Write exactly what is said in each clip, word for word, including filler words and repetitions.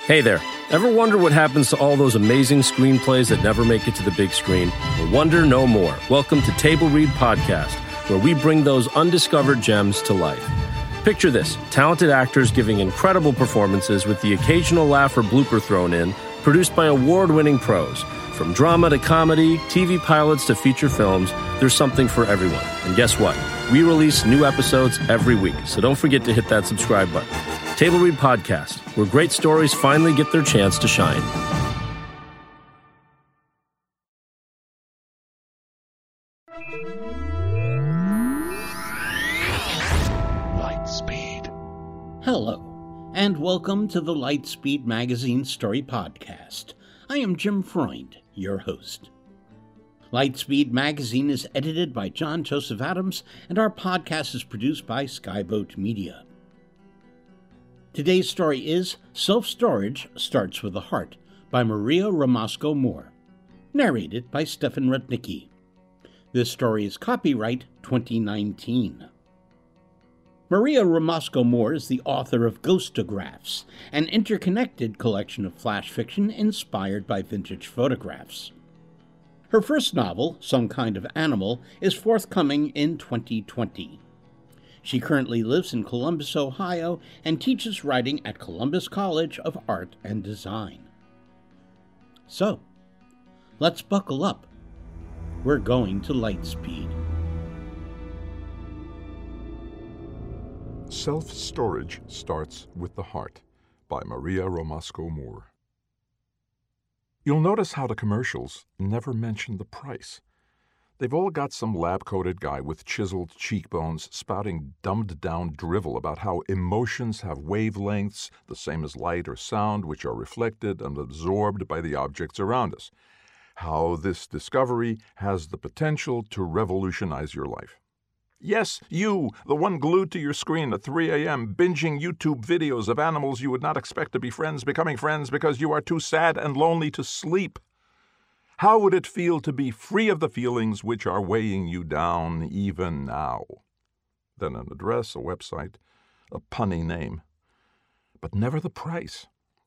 Hey there. Ever wonder what happens to all those amazing screenplays that never make it to the big screen? Well, wonder no more. Welcome to Table Read Podcast, where we bring those undiscovered gems to life. Picture this, talented actors giving incredible performances with the occasional laugh or blooper thrown in, produced by award-winning pros. From drama to comedy, T V pilots to feature films, there's something for everyone. And guess what? We release new episodes every week, so don't forget to hit that subscribe button. Table Read Podcast, where great stories finally get their chance to shine. Lightspeed. Hello, and welcome to the Lightspeed Magazine Story Podcast. I am Jim Freund, your host. Lightspeed Magazine is edited by John Joseph Adams, and our podcast is produced by Skyboat Media. Today's story is Self-Storage Starts with a Heart by Maria Ramasco Moore, narrated by Stefan Rudnicki. This story is copyright twenty nineteen. Maria Ramasco Moore is the author of Ghostographs, an interconnected collection of flash fiction inspired by vintage photographs. Her first novel, Some Kind of Animal, is forthcoming in twenty twenty. She currently lives in Columbus, Ohio, and teaches writing at Columbus College of Art and Design. So, let's buckle up. We're going to Lightspeed. Self-Storage Starts with the Heart by Maria Ramasco Moore. You'll notice how the commercials never mention the price. They've all got some lab-coated guy with chiseled cheekbones spouting dumbed-down drivel about how emotions have wavelengths, the same as light or sound, which are reflected and absorbed by the objects around us. How this discovery has the potential to revolutionize your life. Yes, you, the one glued to your screen at three a.m., binging YouTube videos of animals you would not expect to be friends, becoming friends because you are too sad and lonely to sleep. How would it feel to be free of the feelings which are weighing you down even now? Then an address, a website, a punny name, but never the price.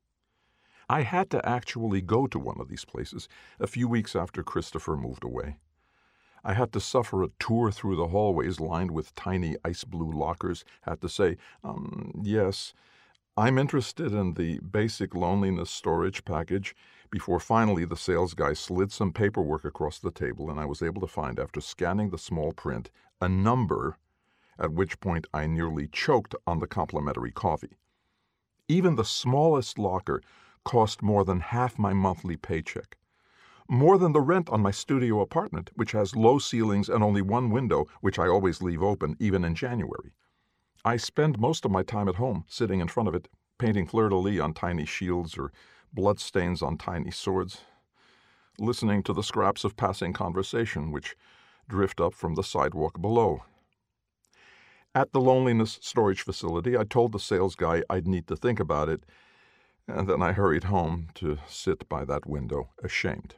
I had to actually go to one of these places a few weeks after Christopher moved away. I had to suffer a tour through the hallways lined with tiny ice blue lockers, had to say, um, yes, I'm interested in the basic loneliness storage package, before finally the sales guy slid some paperwork across the table and I was able to find, after scanning the small print, a number, at which point I nearly choked on the complimentary coffee. Even the smallest locker cost more than half my monthly paycheck. More than the rent on my studio apartment, which has low ceilings and only one window, which I always leave open, even in January. I spend most of my time at home, sitting in front of it, painting fleur-de-lis on tiny shields or bloodstains on tiny swords, listening to the scraps of passing conversation which drift up from the sidewalk below. At the loneliness storage facility, I told the sales guy I'd need to think about it, and then I hurried home to sit by that window, ashamed.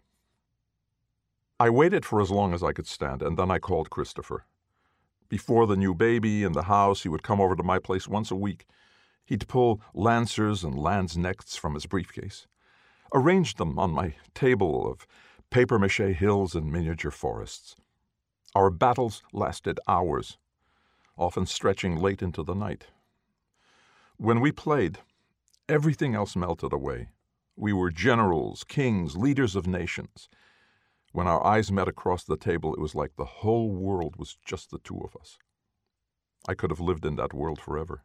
I waited for as long as I could stand, and then I called Christopher. Before the new baby and the house, he would come over to my place once a week. He'd pull lancers and lanzknechts from his briefcase, arrange them on my table of papier-mâché hills and miniature forests. Our battles lasted hours, often stretching late into the night. When we played, everything else melted away. We were generals, kings, leaders of nations. When our eyes met across the table, it was like the whole world was just the two of us. I could have lived in that world forever.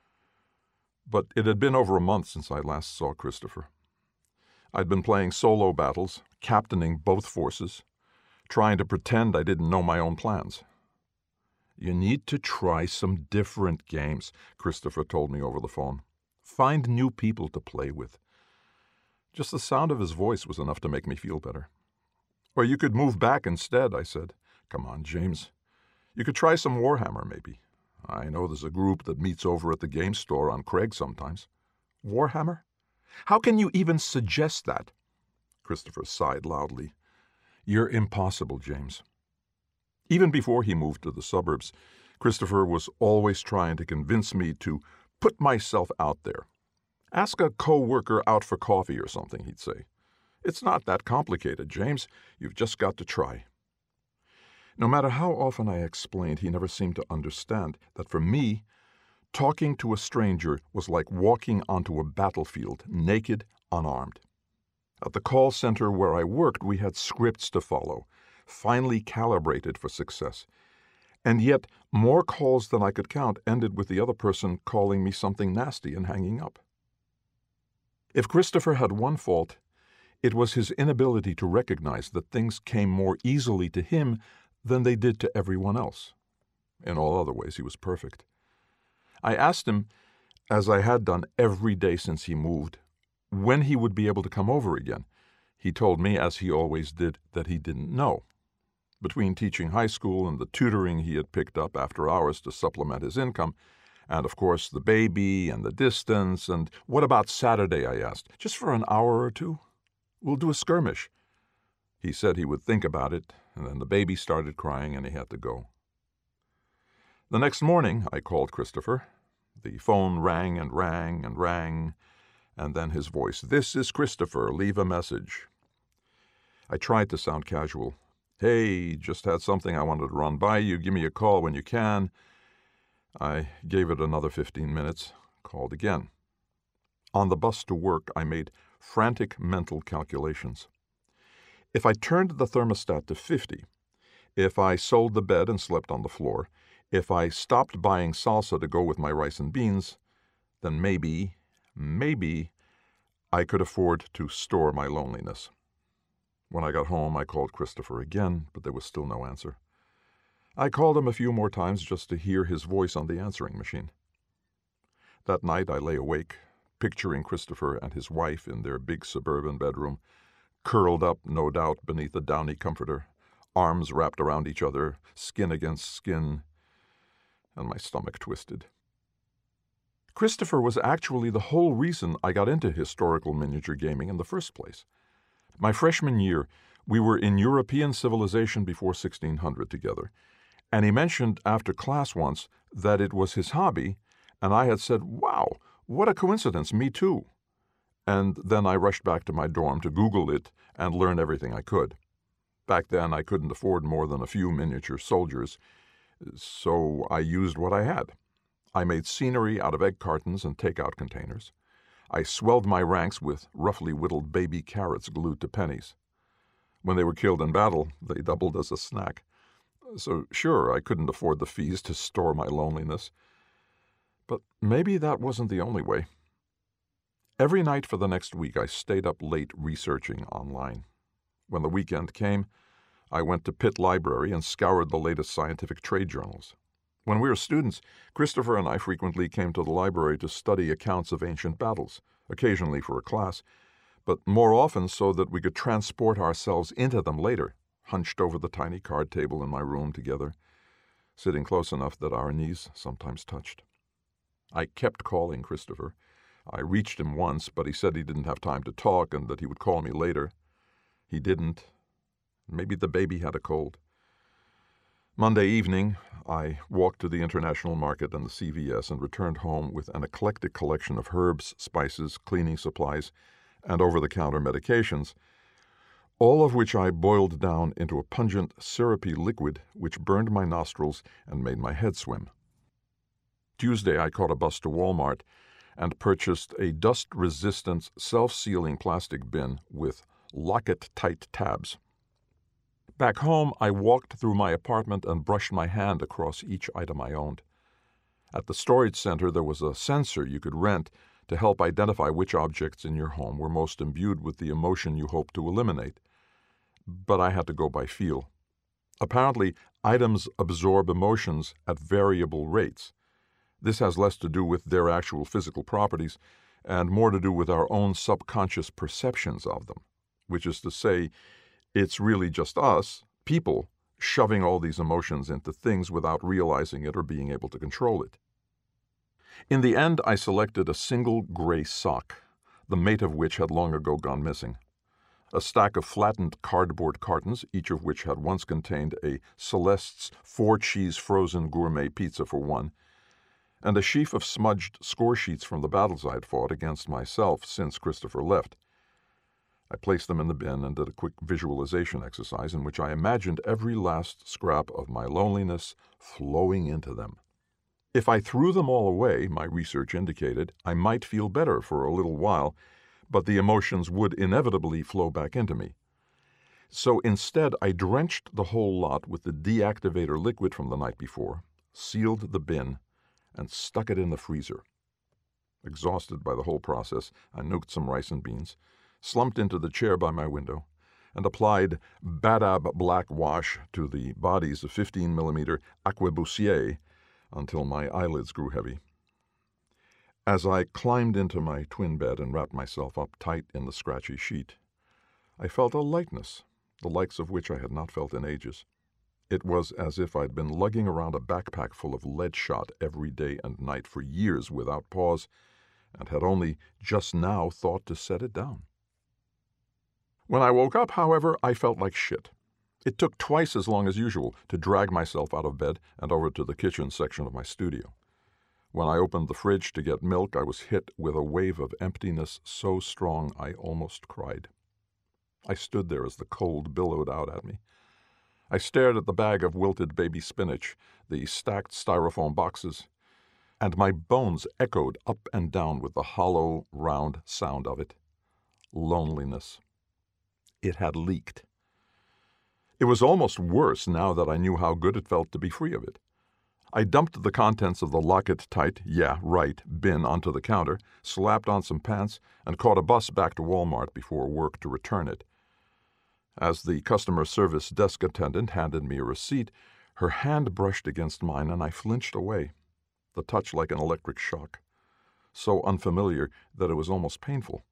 But it had been over a month since I last saw Christopher. I'd been playing solo battles, captaining both forces, trying to pretend I didn't know my own plans. You need to try some different games, Christopher told me over the phone. Find new people to play with. Just the sound of his voice was enough to make me feel better. Or you could move back instead, I said. Come on, James. You could try some Warhammer, maybe. I know there's a group that meets over at the game store on Craig sometimes. Warhammer? How can you even suggest that? Christopher sighed loudly. You're impossible, James. Even before he moved to the suburbs, Christopher was always trying to convince me to put myself out there. Ask a co-worker out for coffee or something, he'd say. It's not that complicated, James. You've just got to try. No matter how often I explained, he never seemed to understand that for me, talking to a stranger was like walking onto a battlefield, naked, unarmed. At the call center where I worked, we had scripts to follow, finely calibrated for success. And yet, more calls than I could count ended with the other person calling me something nasty and hanging up. If Christopher had one fault, it was his inability to recognize that things came more easily to him than they did to everyone else. In all other ways, he was perfect. I asked him, as I had done every day since he moved, when he would be able to come over again. He told me, as he always did, that he didn't know. Between teaching high school and the tutoring he had picked up after hours to supplement his income, and, of course, the baby and the distance, and what about Saturday, I asked, just for an hour or two? We'll do a skirmish. He said he would think about it, and then the baby started crying and he had to go. The next morning, I called Christopher. The phone rang and rang and rang, and then his voice, "This is Christopher, leave a message." I tried to sound casual. "Hey, just had something I wanted to run by you. Give me a call when you can." I gave it another fifteen minutes, called again. On the bus to work, I made frantic mental calculations. If I turned the thermostat to fifty, if I sold the bed and slept on the floor, if I stopped buying salsa to go with my rice and beans, then maybe, maybe, I could afford to store my loneliness. When I got home, I called Christopher again, but there was still no answer. I called him a few more times just to hear his voice on the answering machine. That night I lay awake, picturing Christopher and his wife in their big suburban bedroom, curled up, no doubt, beneath a downy comforter, arms wrapped around each other, skin against skin, and my stomach twisted. Christopher was actually the whole reason I got into historical miniature gaming in the first place. My freshman year, we were in European civilization before sixteen hundred together, and he mentioned after class once that it was his hobby, and I had said, "Wow, what a coincidence, me too." And then I rushed back to my dorm to Google it and learn everything I could. Back then, I couldn't afford more than a few miniature soldiers, so I used what I had. I made scenery out of egg cartons and takeout containers. I swelled my ranks with roughly whittled baby carrots glued to pennies. When they were killed in battle, they doubled as a snack. So sure, I couldn't afford the fees to store my loneliness. But maybe that wasn't the only way. Every night for the next week, I stayed up late researching online. When the weekend came, I went to Pitt Library and scoured the latest scientific trade journals. When we were students, Christopher and I frequently came to the library to study accounts of ancient battles, occasionally for a class, but more often so that we could transport ourselves into them later, hunched over the tiny card table in my room together, sitting close enough that our knees sometimes touched. I kept calling Christopher. I reached him once, but he said he didn't have time to talk and that he would call me later. He didn't. Maybe the baby had a cold. Monday evening, I walked to the International Market and the C V S and returned home with an eclectic collection of herbs, spices, cleaning supplies, and over-the-counter medications, all of which I boiled down into a pungent, syrupy liquid which burned my nostrils and made my head swim. Tuesday, I caught a bus to Walmart and purchased a dust-resistant, self-sealing plastic bin with lock-it-tight tabs. Back home, I walked through my apartment and brushed my hand across each item I owned. At the storage center, there was a sensor you could rent to help identify which objects in your home were most imbued with the emotion you hoped to eliminate. But I had to go by feel. Apparently, items absorb emotions at variable rates. This has less to do with their actual physical properties and more to do with our own subconscious perceptions of them, which is to say, it's really just us, people, shoving all these emotions into things without realizing it or being able to control it. In the end, I selected a single gray sock, the mate of which had long ago gone missing. A stack of flattened cardboard cartons, each of which had once contained a Celeste's four-cheese frozen gourmet pizza for one, and a sheaf of smudged score sheets from the battles I'd fought against myself since Christopher left. I placed them in the bin and did a quick visualization exercise in which I imagined every last scrap of my loneliness flowing into them. If I threw them all away, my research indicated, I might feel better for a little while, but the emotions would inevitably flow back into me. So instead, I drenched the whole lot with the deactivator liquid from the night before, sealed the bin, and stuck it in the freezer. Exhausted by the whole process, I nuked some rice and beans, slumped into the chair by my window, and applied Badab Black Wash to the bodies of fifteen millimeter Aquabusier until my eyelids grew heavy. As I climbed into my twin bed and wrapped myself up tight in the scratchy sheet, I felt a lightness, the likes of which I had not felt in ages. It was as if I'd been lugging around a backpack full of lead shot every day and night for years without pause, and had only just now thought to set it down. When I woke up, however, I felt like shit. It took twice as long as usual to drag myself out of bed and over to the kitchen section of my studio. When I opened the fridge to get milk, I was hit with a wave of emptiness so strong I almost cried. I stood there as the cold billowed out at me. I stared at the bag of wilted baby spinach, the stacked styrofoam boxes, and my bones echoed up and down with the hollow, round sound of it. Loneliness. It had leaked. It was almost worse now that I knew how good it felt to be free of it. I dumped the contents of the lock-it-tight, yeah, right, bin onto the counter, slapped on some pants, and caught a bus back to Walmart before work to return it. As the customer service desk attendant handed me a receipt, her hand brushed against mine and I flinched away, the touch like an electric shock, so unfamiliar that it was almost painful.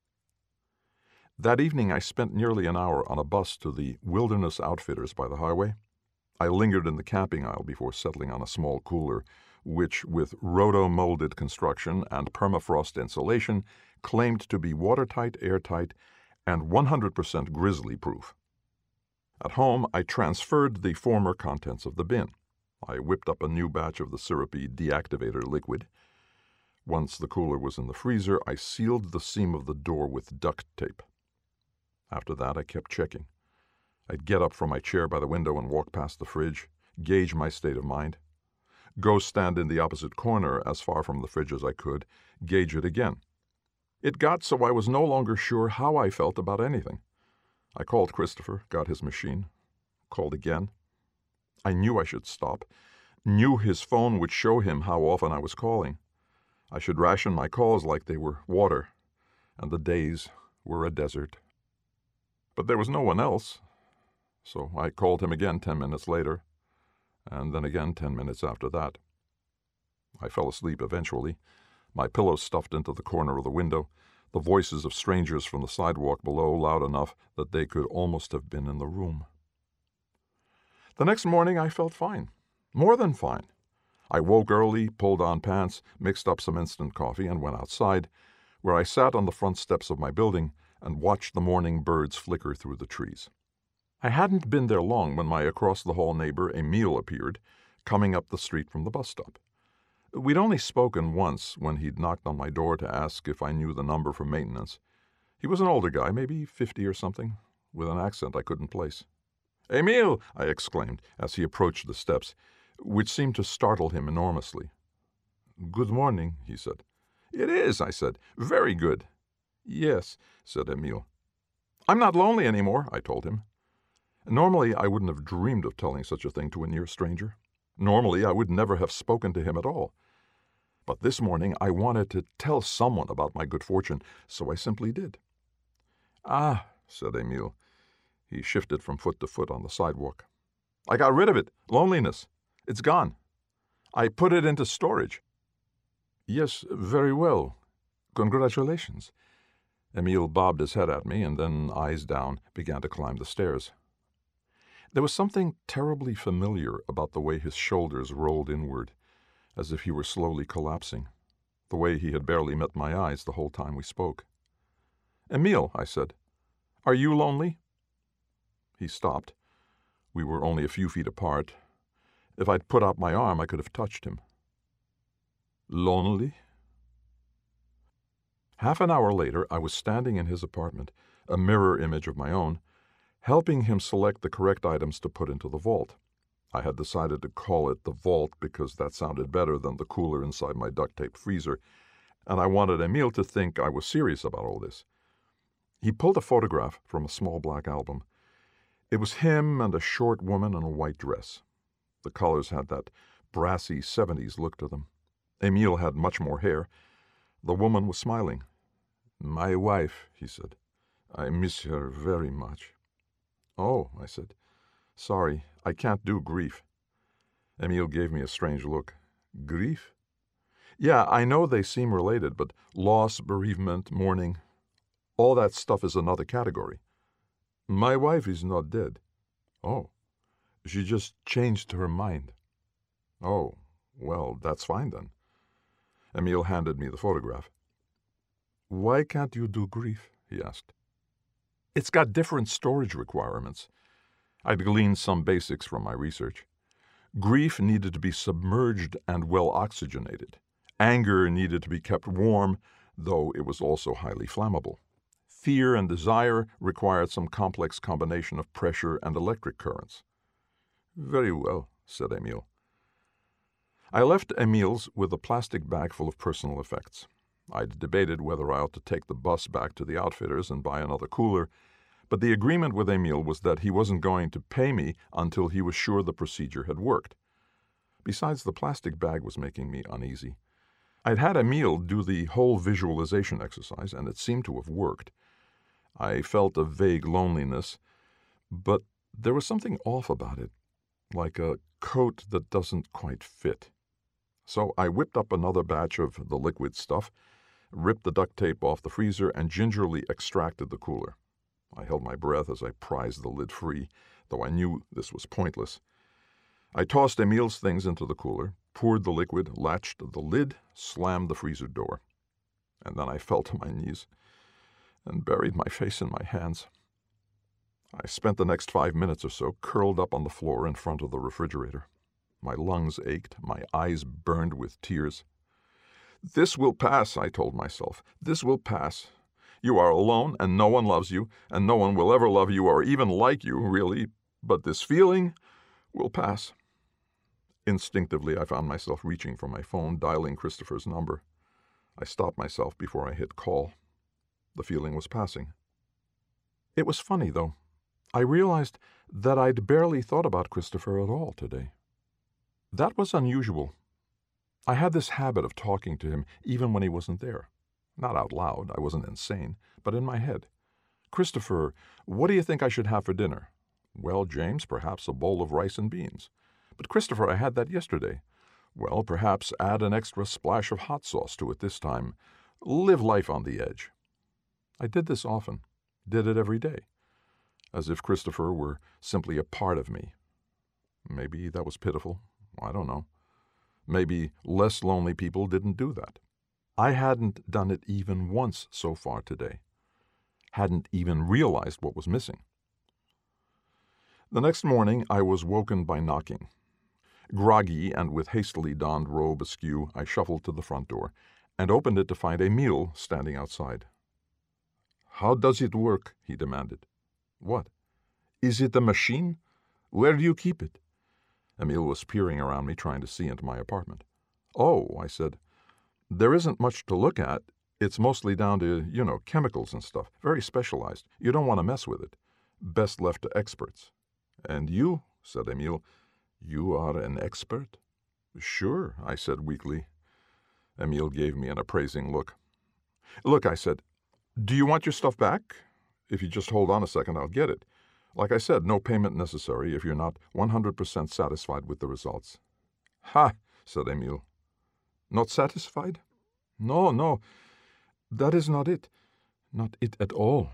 That evening I spent nearly an hour on a bus to the Wilderness Outfitters by the highway. I lingered in the camping aisle before settling on a small cooler, which, with roto-molded construction and permafrost insulation, claimed to be watertight, airtight, and one hundred percent grizzly-proof. At home, I transferred the former contents of the bin. I whipped up a new batch of the syrupy deactivator liquid. Once the cooler was in the freezer, I sealed the seam of the door with duct tape. After that, I kept checking. I'd get up from my chair by the window and walk past the fridge, gauge my state of mind, go stand in the opposite corner as far from the fridge as I could, gauge it again. It got so I was no longer sure how I felt about anything. I called Christopher, got his machine, called again. I knew I should stop, knew his phone would show him how often I was calling. I should ration my calls like they were water, and the days were a desert. But there was no one else, so I called him again ten minutes later, and then again ten minutes after that. I fell asleep eventually, my pillow stuffed into the corner of the window, the voices of strangers from the sidewalk below loud enough that they could almost have been in the room. The next morning I felt fine, more than fine. I woke early, pulled on pants, mixed up some instant coffee, and went outside, where I sat on the front steps of my building and watched the morning birds flicker through the trees. I hadn't been there long when my across-the-hall neighbor, Emil, appeared, coming up the street from the bus stop. We'd only spoken once when he'd knocked on my door to ask if I knew the number for maintenance. He was an older guy, maybe fifty or something, with an accent I couldn't place. "Emil!" I exclaimed as he approached the steps, which seemed to startle him enormously. "Good morning," he said. "It is," I said. "Very good." "Yes," said Emil. "I'm not lonely anymore," I told him. Normally, I wouldn't have dreamed of telling such a thing to a near stranger. Normally, I would never have spoken to him at all. But this morning, I wanted to tell someone about my good fortune, so I simply did. "Ah," said Emil. He shifted from foot to foot on the sidewalk. "I got rid of it. Loneliness. It's gone. I put it into storage." "Yes, very well. Congratulations." Emil bobbed his head at me and then, eyes down, began to climb the stairs. There was something terribly familiar about the way his shoulders rolled inward, as if he were slowly collapsing, the way he had barely met my eyes the whole time we spoke. "Emil," I said, "are you lonely?" He stopped. We were only a few feet apart. If I'd put out my arm, I could have touched him. Lonely? Half an hour later, I was standing in his apartment, a mirror image of my own, helping him select the correct items to put into the vault. I had decided to call it the vault because that sounded better than the cooler inside my duct-tape freezer, and I wanted Emil to think I was serious about all this. He pulled a photograph from a small black album. It was him and a short woman in a white dress. The colors had that brassy seventies look to them. Emil had much more hair. The woman was smiling. "My wife," he said. "I miss her very much." "Oh," I said. "Sorry, I can't do grief." Emil gave me a strange look. "Grief?" "Yeah, I know they seem related, but loss, bereavement, mourning, all that stuff is another category." "My wife is not dead." "Oh, she just changed her mind." "Oh, well, that's fine then." Emil handed me the photograph. "Why can't you do grief?" he asked. "It's got different storage requirements." I'd gleaned some basics from my research. Grief needed to be submerged and well oxygenated. Anger needed to be kept warm, though it was also highly flammable. Fear and desire required some complex combination of pressure and electric currents. "Very well," said Emil. I left Emil's with a plastic bag full of personal effects. I'd debated whether I ought to take the bus back to the outfitters and buy another cooler, but the agreement with Emil was that he wasn't going to pay me until he was sure the procedure had worked. Besides, the plastic bag was making me uneasy. I'd had Emil do the whole visualization exercise, and it seemed to have worked. I felt a vague loneliness, but there was something off about it, like a coat that doesn't quite fit. So I whipped up another batch of the liquid stuff, ripped the duct tape off the freezer, and gingerly extracted the cooler. I held my breath as I prized the lid free, though I knew this was pointless. I tossed Emil's things into the cooler, poured the liquid, latched the lid, slammed the freezer door. And then I fell to my knees and buried my face in my hands. I spent the next five minutes or so curled up on the floor in front of the refrigerator. My lungs ached, my eyes burned with tears. "This will pass," I told myself. "This will pass. You are alone, and no one loves you, and no one will ever love you or even like you, really, but this feeling will pass." Instinctively, I found myself reaching for my phone, dialing Christopher's number. I stopped myself before I hit call. The feeling was passing. It was funny, though. I realized that I'd barely thought about Christopher at all today. That was unusual. I had this habit of talking to him even when he wasn't there. Not out loud, I wasn't insane, but in my head. "Christopher, what do you think I should have for dinner?" "Well, James, perhaps a bowl of rice and beans." "But Christopher, I had that yesterday." "Well, perhaps add an extra splash of hot sauce to it this time. Live life on the edge." I did this often, did it every day, as if Christopher were simply a part of me. Maybe that was pitiful. I don't know. Maybe less lonely people didn't do that. I hadn't done it even once so far today. Hadn't even realized what was missing. The next morning I was woken by knocking. Groggy and with hastily donned robe askew, I shuffled to the front door and opened it to find Emil standing outside. "How does it work?" he demanded. "What?" "Is it a machine? Where do you keep it?" Emil was peering around me, trying to see into my apartment. "Oh," I said, "there isn't much to look at. It's mostly down to, you know, chemicals and stuff. Very specialized. You don't want to mess with it. Best left to experts." "And you," said Emil, "you are an expert?" "Sure," I said weakly. Emil gave me an appraising look. "Look," I said, "do you want your stuff back? If you just hold on a second, I'll get it. Like I said, no payment necessary if you're not one hundred percent satisfied with the results." "Ha," said Emil. "Not satisfied?" "No, no, that is not it. Not it at all."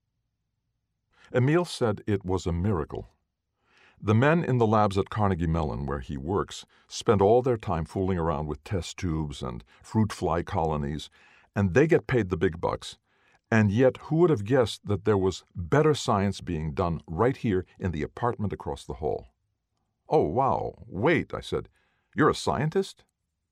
Emil said it was a miracle. The men in the labs at Carnegie Mellon, where he works, spend all their time fooling around with test tubes and fruit fly colonies, and they get paid the big bucks. And yet, who would have guessed that there was better science being done right here in the apartment across the hall? "Oh, wow. Wait," I said. "You're a scientist?"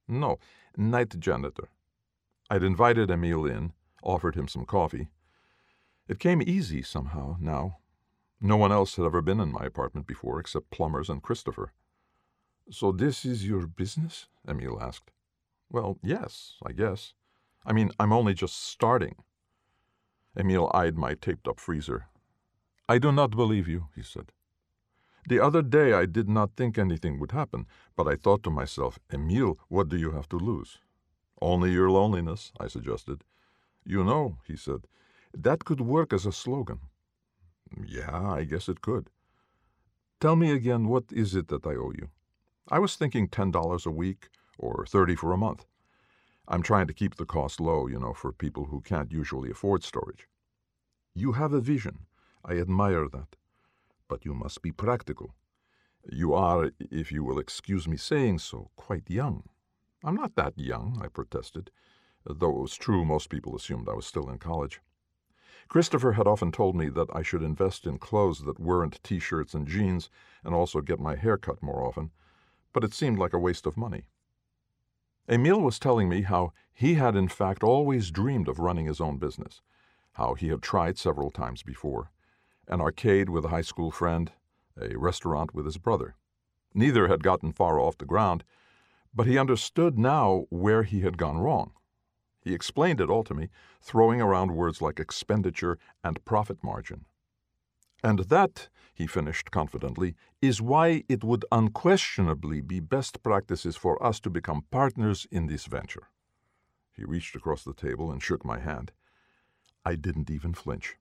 No, night janitor. I'd invited Emil in, offered him some coffee. It came easy somehow now. No one else had ever been in my apartment before except plumbers and Christopher. "So this is your business?" Emil asked. "Well, yes, I guess. I mean, I'm only just starting." Emil eyed my taped-up freezer. "I do not believe you," he said. "The other day I did not think anything would happen, but I thought to myself, Emil, what do you have to lose?" "Only your loneliness," I suggested. "You know," he said, "that could work as a slogan." "Yeah, I guess it could." "Tell me again, what is it that I owe you?" "I was thinking ten dollars a week, or thirty for a month. I'm trying to keep the cost low, you know, for people who can't usually afford storage." "You have a vision. I admire that. But you must be practical. You are, if you will excuse me saying so, quite young." "I'm not that young," I protested, though it was true most people assumed I was still in college. Christopher had often told me that I should invest in clothes that weren't T-shirts and jeans and also get my hair cut more often, but it seemed like a waste of money. Emil was telling me how he had in fact always dreamed of running his own business, how he had tried several times before, an arcade with a high school friend, a restaurant with his brother. Neither had gotten far off the ground, but he understood now where he had gone wrong. He explained it all to me, throwing around words like expenditure and profit margin. "And that," he finished confidently, "is why it would unquestionably be best practices for us to become partners in this venture." He reached across the table and shook my hand. I didn't even flinch.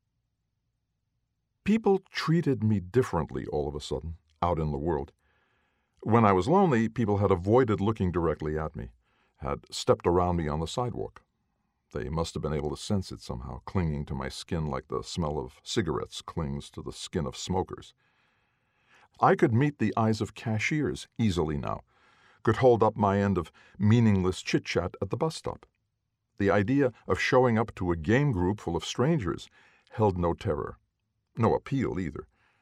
People treated me differently all of a sudden, out in the world. When I was lonely, people had avoided looking directly at me, had stepped around me on the sidewalk. They must have been able to sense it somehow, clinging to my skin like the smell of cigarettes clings to the skin of smokers. I could meet the eyes of cashiers easily now, could hold up my end of meaningless chit-chat at the bus stop. The idea of showing up to a game group full of strangers held no terror, no appeal either.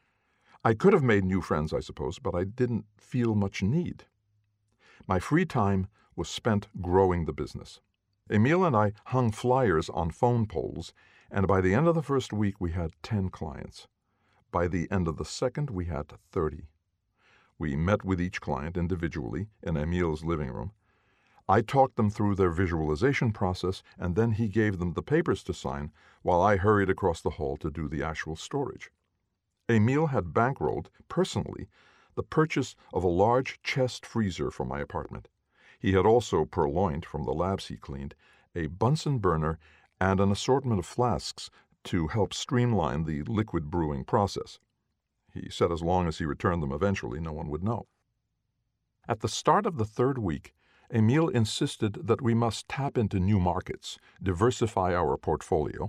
I could have made new friends, I suppose, but I didn't feel much need. My free time was spent growing the business. Emil and I hung flyers on phone poles, and by the end of the first week we had ten clients. By the end of the second we had thirty. We met with each client individually in Emil's living room. I talked them through their visualization process, and then he gave them the papers to sign while I hurried across the hall to do the actual storage. Emil had bankrolled, personally, the purchase of a large chest freezer for my apartment. He had also purloined from the labs he cleaned a Bunsen burner and an assortment of flasks to help streamline the liquid brewing process. He said as long as he returned them eventually, no one would know. At the start of the third week, Emil insisted that we must tap into new markets, diversify our portfolio.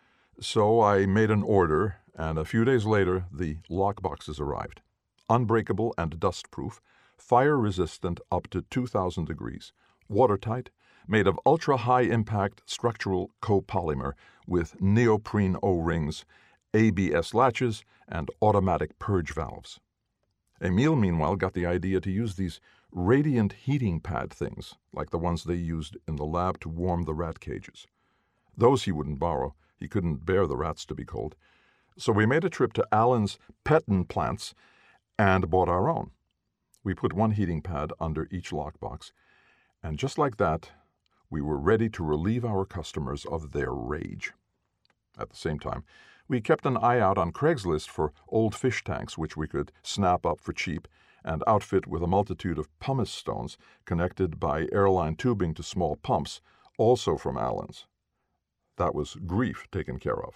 So I made an order, and a few days later the lockboxes arrived. Unbreakable and dust-proof, fire-resistant up to two thousand degrees, watertight, made of ultra-high-impact structural copolymer with neoprene O-rings, A B S latches, and automatic purge valves. Emil, meanwhile, got the idea to use these radiant heating pad things, like the ones they used in the lab to warm the rat cages. Those he wouldn't borrow. He couldn't bear the rats to be cold. So we made a trip to Allen's Petton plants and bought our own. We put one heating pad under each lockbox, and just like that, we were ready to relieve our customers of their rage. At the same time, we kept an eye out on Craigslist for old fish tanks which we could snap up for cheap and outfit with a multitude of pumice stones connected by airline tubing to small pumps, also from Allen's. That was grief taken care of.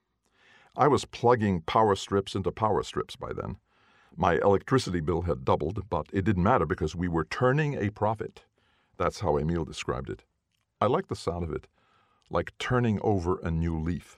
I was plugging power strips into power strips by then. My electricity bill had doubled, but it didn't matter because we were turning a profit. That's how Emil described it. I liked the sound of it, like turning over a new leaf.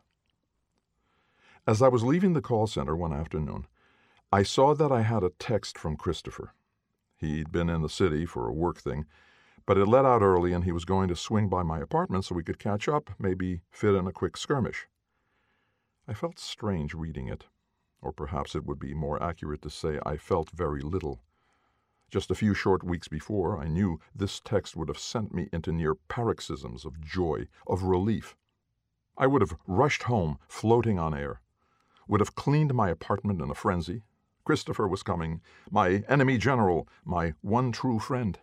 As I was leaving the call center one afternoon, I saw that I had a text from Christopher. He'd been in the city for a work thing, but it let out early and he was going to swing by my apartment so we could catch up, maybe fit in a quick skirmish. I felt strange reading it, or perhaps it would be more accurate to say I felt very little. Just a few short weeks before, I knew this text would have sent me into near paroxysms of joy, of relief. I would have rushed home, floating on air, would have cleaned my apartment in a frenzy. Christopher was coming, my enemy general, my one true friend.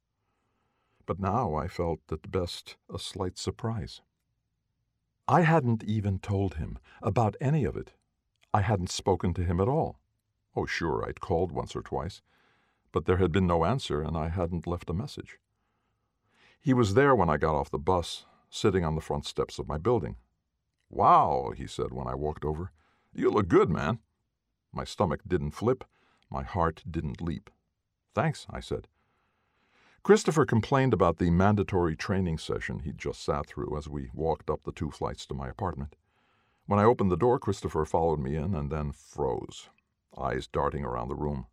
But now I felt at best a slight surprise. I hadn't even told him about any of it. I hadn't spoken to him at all. Oh, sure, I'd called once or twice, but there had been no answer, and I hadn't left a message. He was there when I got off the bus, sitting on the front steps of my building. "Wow," he said when I walked over. "You look good, man." My stomach didn't flip. My heart didn't leap. "Thanks," I said. Christopher complained about the mandatory training session he'd just sat through as we walked up the two flights to my apartment. When I opened the door, Christopher followed me in and then froze, eyes darting around the room.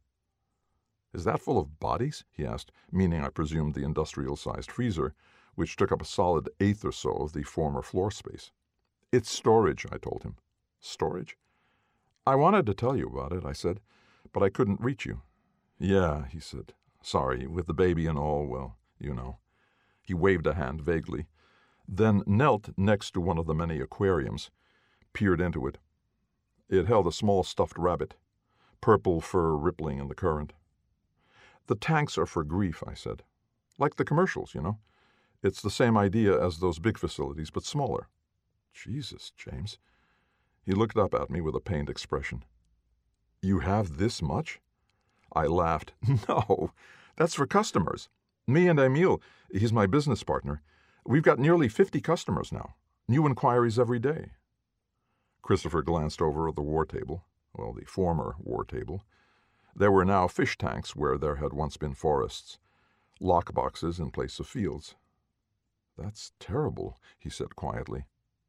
"Is that full of bodies?" he asked, meaning I presumed the industrial-sized freezer, which took up a solid eighth or so of the former floor space. "It's storage," I told him. "Storage?" "I wanted to tell you about it," I said, "but I couldn't reach you." "Yeah," he said. "Sorry, with the baby and all, well, you know." He waved a hand vaguely, then knelt next to one of the many aquariums, peered into it. It held a small stuffed rabbit, purple fur rippling in the current. "The tanks are for grief," I said. "Like the commercials, you know. It's the same idea as those big facilities, but smaller." "Jesus, James." He looked up at me with a pained expression. "You have this much?" I laughed. "No, that's for customers. Me and Emil, he's my business partner, we've got nearly fifty customers now. New inquiries every day." Christopher glanced over at the war table, well, the former war table. There were now fish tanks where there had once been forests, lock boxes in place of fields. "That's terrible," he said quietly.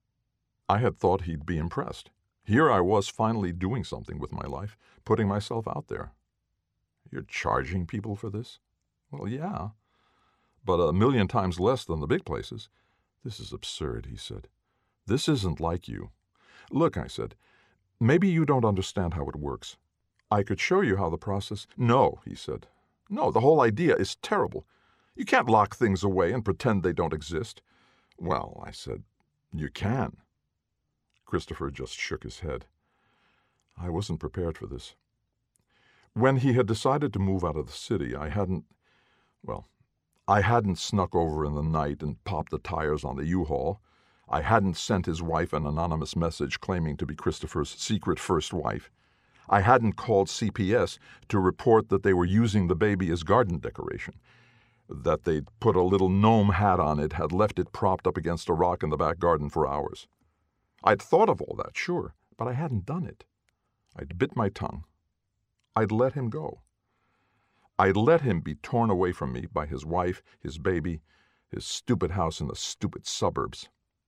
I had thought he'd be impressed. Here I was finally doing something with my life, putting myself out there. "You're charging people for this?" "Well, yeah, but a million times less than the big places." "This is absurd," he said. "This isn't like you." "Look," I said, "maybe you don't understand how it works. I could show you how the process—" "No," he said. "No, the whole idea is terrible. You can't lock things away and pretend they don't exist." "Well," I said, "you can." Christopher just shook his head. I wasn't prepared for this. When he had decided to move out of the city, I hadn't, well, I hadn't snuck over in the night and popped the tires on the U-Haul. I hadn't sent his wife an anonymous message claiming to be Christopher's secret first wife. I hadn't called C P S to report that they were using the baby as garden decoration, that they'd put a little gnome hat on it, had left it propped up against a rock in the back garden for hours. I'd thought of all that, sure, but I hadn't done it. I'd bit my tongue. I'd let him go. I'd let him be torn away from me by his wife, his baby, his stupid house in the stupid suburbs.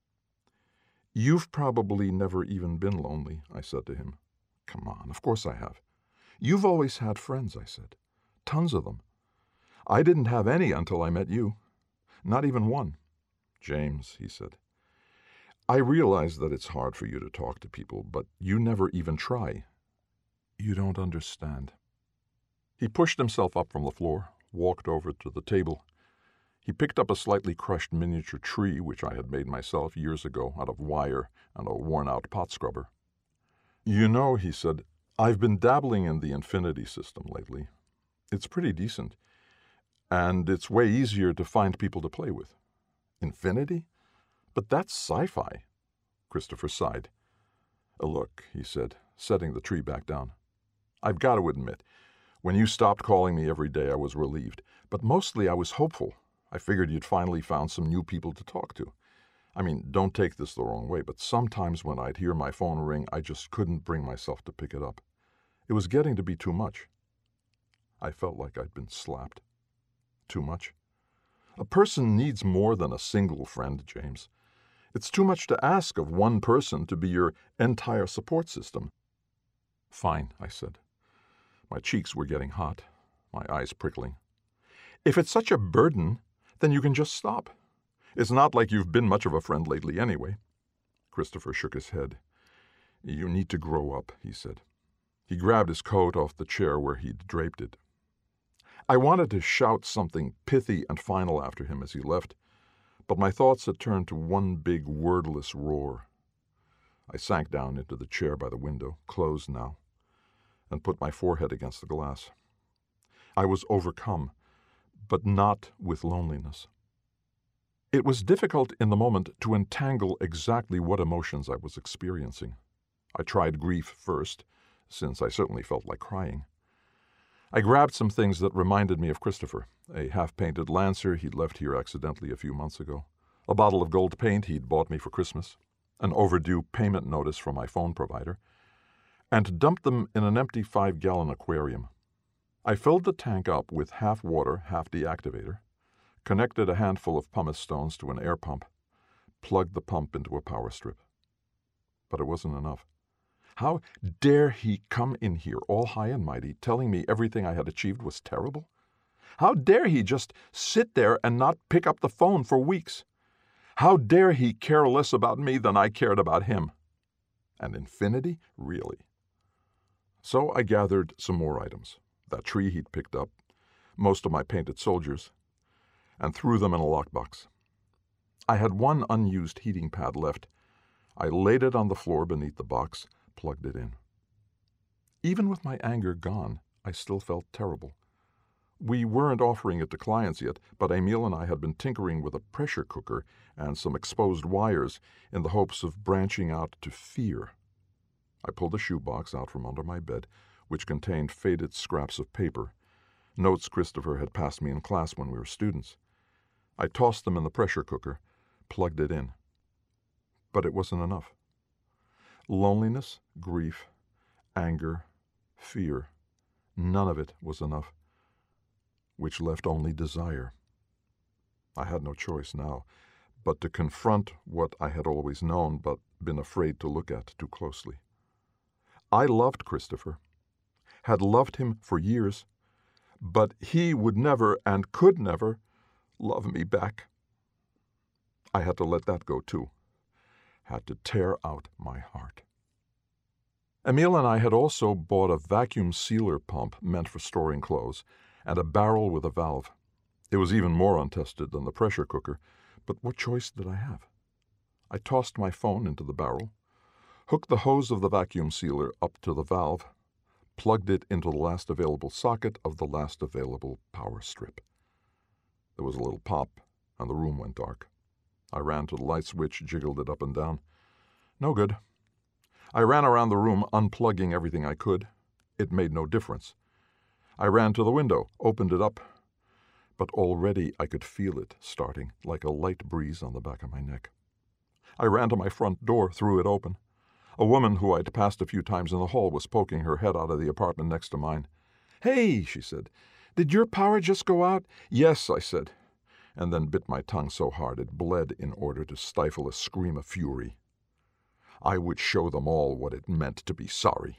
"You've probably never even been lonely," I said to him. "Come on, of course I have." "You've always had friends," I said. "Tons of them. I didn't have any until I met you. Not even one." "James," he said, "I realize that it's hard for you to talk to people, but you never even try. You don't understand." He pushed himself up from the floor, walked over to the table. He picked up a slightly crushed miniature tree which I had made myself years ago out of wire and a worn-out pot scrubber. "You know," he said, "I've been dabbling in the infinity system lately. It's pretty decent, and it's way easier to find people to play with." "Infinity? But that's sci-fi." Christopher sighed. "Look," he said, setting the tree back down. "I've got to admit, when you stopped calling me every day, I was relieved. But mostly I was hopeful. I figured you'd finally found some new people to talk to. I mean, don't take this the wrong way, but sometimes when I'd hear my phone ring, I just couldn't bring myself to pick it up. It was getting to be too much. I felt like I'd been slapped. Too much. A person needs more than a single friend, James. It's too much to ask of one person to be your entire support system." "Fine," I said. My cheeks were getting hot, my eyes prickling. "If it's such a burden, then you can just stop. It's not like you've been much of a friend lately anyway." Christopher shook his head. "You need to grow up," he said. He grabbed his coat off the chair where he'd draped it. I wanted to shout something pithy and final after him as he left, but my thoughts had turned to one big wordless roar. I sank down into the chair by the window, closed now, and put my forehead against the glass. I was overcome, but not with loneliness. It was difficult in the moment to entangle exactly what emotions I was experiencing. I tried grief first, since I certainly felt like crying. I grabbed some things that reminded me of Christopher, a half-painted Lancer he'd left here accidentally a few months ago, a bottle of gold paint he'd bought me for Christmas, an overdue payment notice from my phone provider, and dumped them in an empty five-gallon aquarium. I filled the tank up with half water, half deactivator, connected a handful of pumice stones to an air pump, plugged the pump into a power strip. But it wasn't enough. How dare he come in here all high and mighty, telling me everything I had achieved was terrible? How dare he just sit there and not pick up the phone for weeks? How dare he care less about me than I cared about him? And infinity? Really? So I gathered some more items, that tree he'd picked up, most of my painted soldiers, and threw them in a lockbox. I had one unused heating pad left. I laid it on the floor beneath the box, plugged it in. Even with my anger gone, I still felt terrible. We weren't offering it to clients yet, but Emil and I had been tinkering with a pressure cooker and some exposed wires in the hopes of branching out to fear. I pulled a shoebox out from under my bed, which contained faded scraps of paper, notes Christopher had passed me in class when we were students. I tossed them in the pressure cooker, plugged it in. But it wasn't enough. Loneliness, grief, anger, fear, none of it was enough, which left only desire. I had no choice now but to confront what I had always known but been afraid to look at too closely. I loved Christopher, had loved him for years, but he would never and could never love me back. I had to let that go too. Had to tear out my heart. Emil and I had also bought a vacuum sealer pump meant for storing clothes and a barrel with a valve. It was even more untested than the pressure cooker, but what choice did I have? I tossed my phone into the barrel, hooked the hose of the vacuum sealer up to the valve, plugged it into the last available socket of the last available power strip. There was a little pop, and the room went dark. I ran to the light switch, jiggled it up and down. No good. I ran around the room, unplugging everything I could. It made no difference. I ran to the window, opened it up, but already I could feel it starting, like a light breeze on the back of my neck. I ran to my front door, threw it open. A woman who I'd passed a few times in the hall was poking her head out of the apartment next to mine. "Hey," she said, "did your power just go out?" "Yes," I said, and then bit my tongue so hard it bled in order to stifle a scream of fury. I would show them all what it meant to be sorry.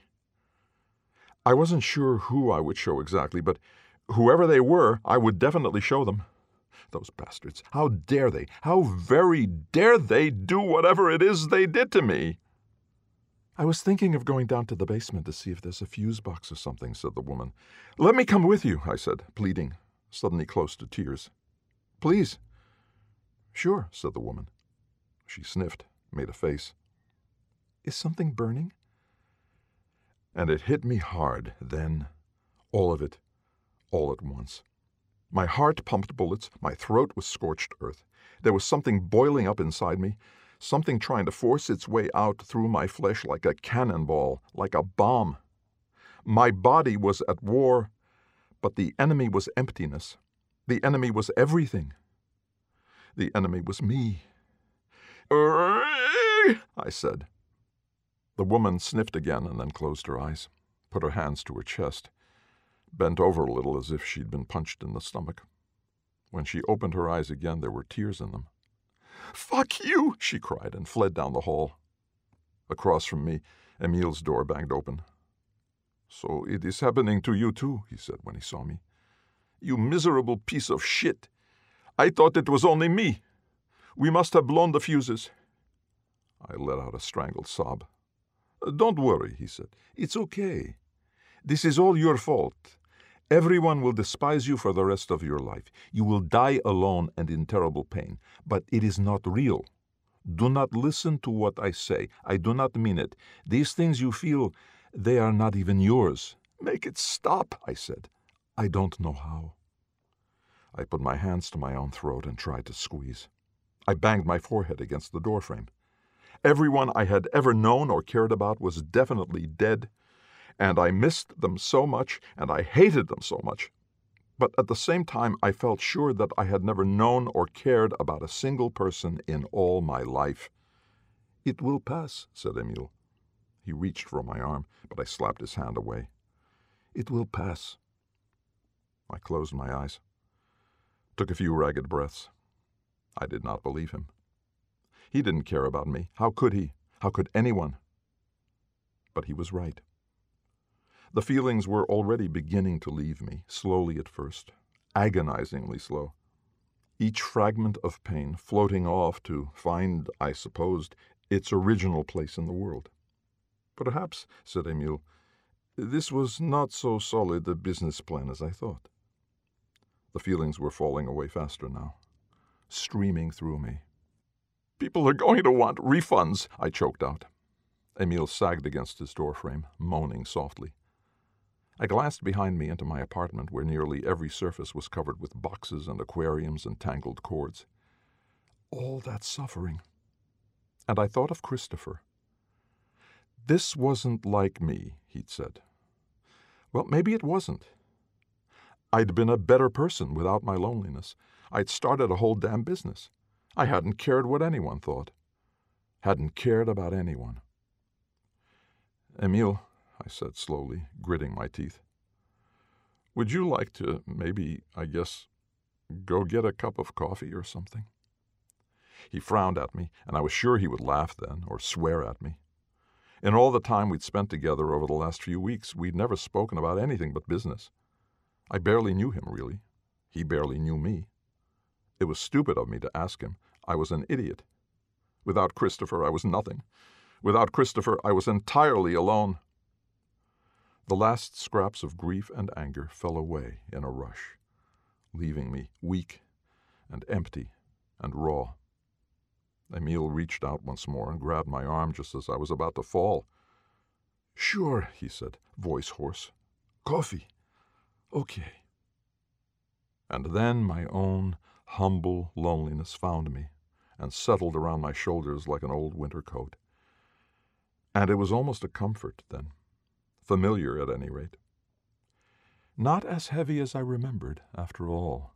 I wasn't sure who I would show exactly, but whoever they were, I would definitely show them. Those bastards, how dare they, how very dare they do whatever it is they did to me? "I was thinking of going down to the basement to see if there's a fuse box or something," said the woman. "Let me come with you," I said, pleading, suddenly close to tears. "Please." "Sure," said the woman. She sniffed, made a face. "Is something burning?" And it hit me hard then, all of it, all at once. My heart pumped bullets, my throat was scorched earth. There was something boiling up inside me, something trying to force its way out through my flesh like a cannonball, like a bomb. My body was at war, but the enemy was emptiness. The enemy was everything. The enemy was me. I said. The woman sniffed again and then closed her eyes, put her hands to her chest, bent over a little as if she'd been punched in the stomach. When she opened her eyes again, there were tears in them. "Fuck you!" she cried and fled down the hall. Across from me, Emil's door banged open. "So it is happening to you too," he said when he saw me. "You miserable piece of shit. I thought it was only me. We must have blown the fuses." I let out a strangled sob. "Don't worry," he said. "It's okay. This is all your fault. Everyone will despise you for the rest of your life. You will die alone and in terrible pain. But it is not real. Do not listen to what I say. I do not mean it. These things you feel, they are not even yours. Make it stop, I said. I don't know how. I put my hands to my own throat and tried to squeeze. I banged my forehead against the doorframe. Everyone I had ever known or cared about was definitely dead, and I missed them so much, and I hated them so much. But at the same time, I felt sure that I had never known or cared about a single person in all my life. It will pass, said Emil. He reached for my arm, but I slapped his hand away. It will pass. I closed my eyes, took a few ragged breaths. I did not believe him. He didn't care about me. How could he? How could anyone? But he was right. The feelings were already beginning to leave me, slowly at first, agonizingly slow. Each fragment of pain floating off to find, I supposed, its original place in the world. Perhaps, said Emil, this was not so solid a business plan as I thought. The feelings were falling away faster now, streaming through me. People are going to want refunds, I choked out. Emil sagged against his doorframe, moaning softly. I glanced behind me into my apartment, where nearly every surface was covered with boxes and aquariums and tangled cords. All that suffering. And I thought of Christopher. This wasn't like me, he'd said. Well, maybe it wasn't. I'd been a better person without my loneliness. I'd started a whole damn business. I hadn't cared what anyone thought. Hadn't cared about anyone. Emil, I said slowly, gritting my teeth, would you like to maybe, I guess, go get a cup of coffee or something? He frowned at me, and I was sure he would laugh then, or swear at me. In all the time we'd spent together over the last few weeks, we'd never spoken about anything but business. I barely knew him, really. He barely knew me. It was stupid of me to ask him. I was an idiot. Without Christopher, I was nothing. Without Christopher, I was entirely alone. The last scraps of grief and anger fell away in a rush, leaving me weak and empty and raw. Emil reached out once more and grabbed my arm just as I was about to fall. Sure, he said, voice hoarse. Coffee. Okay. And then my own humble loneliness found me and settled around my shoulders like an old winter coat. And it was almost a comfort then, familiar at any rate. Not as heavy as I remembered, after all.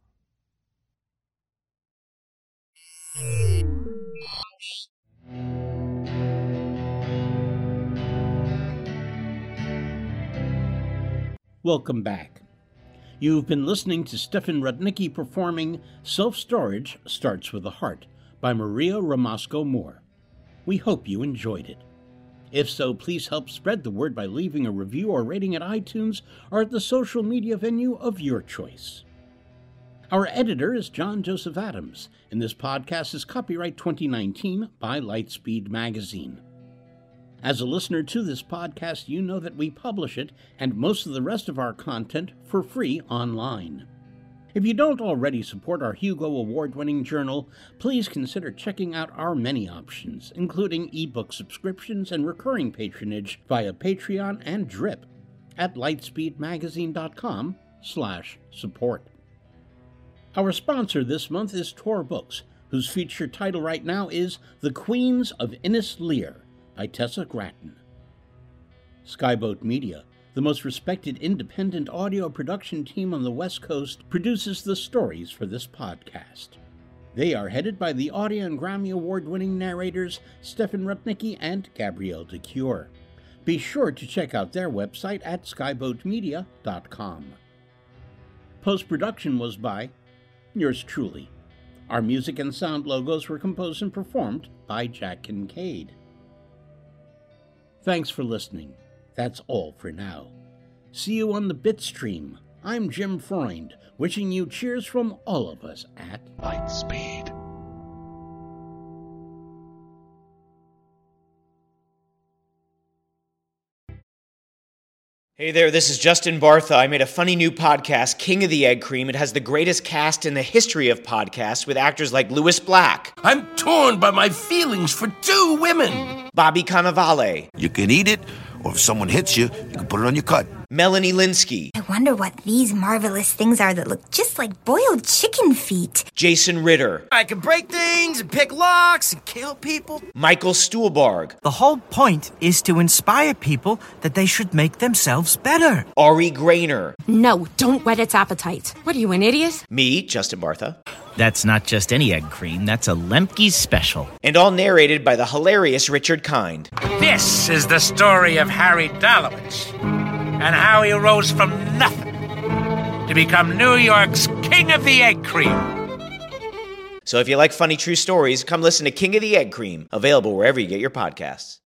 Welcome back. You've been listening to Stefan Rudnicki performing Self-Storage Starts with a Heart by Maria Ramasco Moore. We hope you enjoyed it. If so, please help spread the word by leaving a review or rating at iTunes or at the social media venue of your choice. Our editor is John Joseph Adams, and this podcast is copyright twenty nineteen by Lightspeed Magazine. As a listener to this podcast, you know that we publish it and most of the rest of our content for free online. If you don't already support our Hugo Award-winning journal, please consider checking out our many options, including ebook subscriptions and recurring patronage via Patreon and Drip at lightspeedmagazine.com slash support. Our sponsor this month is Tor Books, whose featured title right now is The Queens of Innis Lear by Tessa Gratton. Skyboat Media, the most respected independent audio production team on the West Coast, produces the stories for this podcast. They are headed by the Audie and Grammy Award-winning narrators Stefan Rudnicki and Gabrielle de Cure. Be sure to check out their website at skyboat media dot com. Post-production was by yours truly. Our music and sound logos were composed and performed by Jack Kincaid. Thanks for listening. That's all for now. See you on the Bitstream. I'm Jim Freund, wishing you cheers from all of us at Lightspeed. Hey there, this is Justin Bartha. I made a funny new podcast, King of the Egg Cream. It has the greatest cast in the history of podcasts with actors like Louis Black. I'm torn by my feelings for two women. Bobby Cannavale. You can eat it, or if someone hits you, you can put it on your cut. Melanie Linsky. I wonder what these marvelous things are that look just like boiled chicken feet. Jason Ritter. I can break things and pick locks and kill people. Michael Stuhlbarg. The whole point is to inspire people that they should make themselves better. Ari Grainer. No, don't whet its appetite. What are you, an idiot? Me, Justin Bartha. That's not just any egg cream, that's a Lemke's special. And all narrated by the hilarious Richard Kind. This is the story of Harry Dalowitz and how he rose from nothing to become New York's King of the Egg Cream. So if you like funny true stories, come listen to King of the Egg Cream, available wherever you get your podcasts.